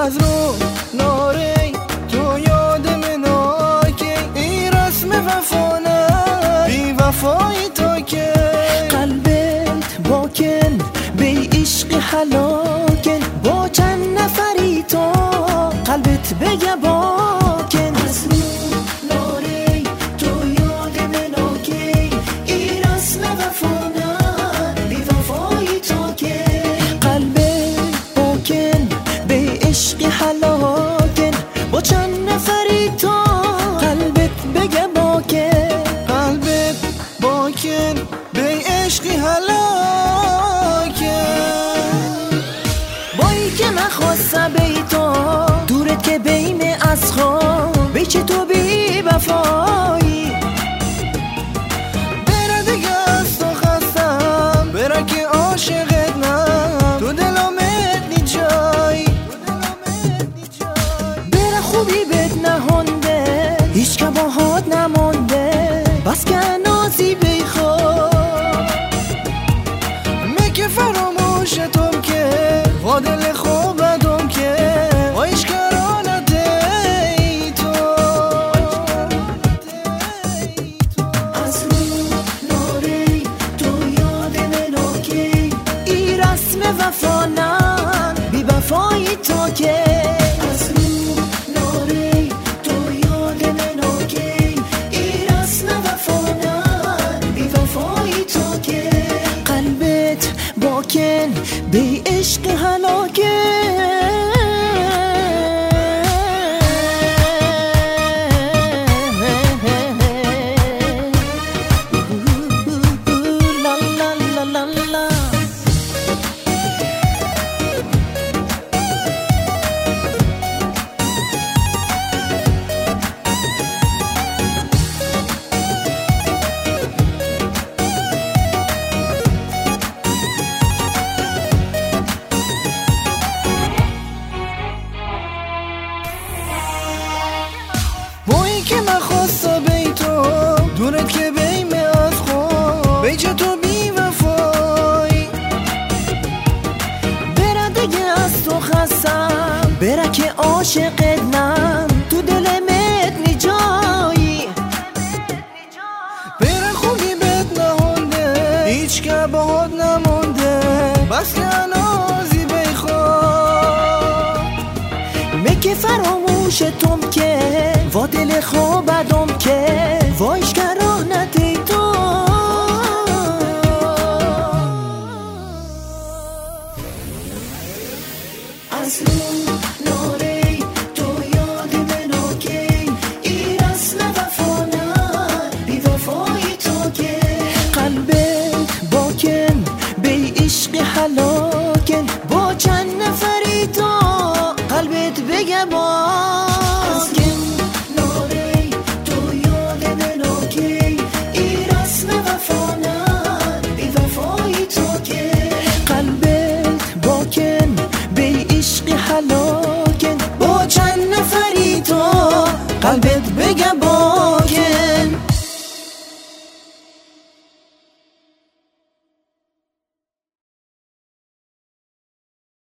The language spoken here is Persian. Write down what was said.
از رو ناره تو یاد مناکه این رسم وفانه بی وفایی تا که قلبت باکن به عشق هلاکن با چند نفری تو قلبت بگه باکن از رو ناره تو یاد مناکه این رسم وفانه بی وفایی تا که قلبت باکن به عشق هلاکن با چند نفری تو قلبت بگه باکن قلبت باکن به عشقی هلاکن بایی که من خواستم بی تو دورت که بیم از خواب بی که تو بی وفایی بره دیگه از تو خستم بره که عاشقت نم تو دلامت نی جایی بره خوبی بهت نهانده هیچ که باهات نمانده بس که نازی بی خواب میگه فراموشتم که و دل خوبتم که و اشکرانت ای تو از رو ناره تو یاد مناکی ای رسم وفانم بی وفایی تو که از رو ناره تو یاد مناکی ای رسم وفانم بی وفایی تو که قلبت باکن به عشق بایی که من خواستم بی تو دورت که بیم از خواب بی چه تو بی وفایی بره دیگه از تو خستم بره که عاشقت نم تو دلمت نی جایی بره خوبی بهت نهانده هیچ که باهات نمانده بس که نازی بی خواب میگه فراموشتم که و دل خوابدم که وایش که رحمتی تو از رو ناره تو یاد مناکی ای رسم وفانم بی وفایی تو که قلبت باکن به عشق هلاکن با چند نفر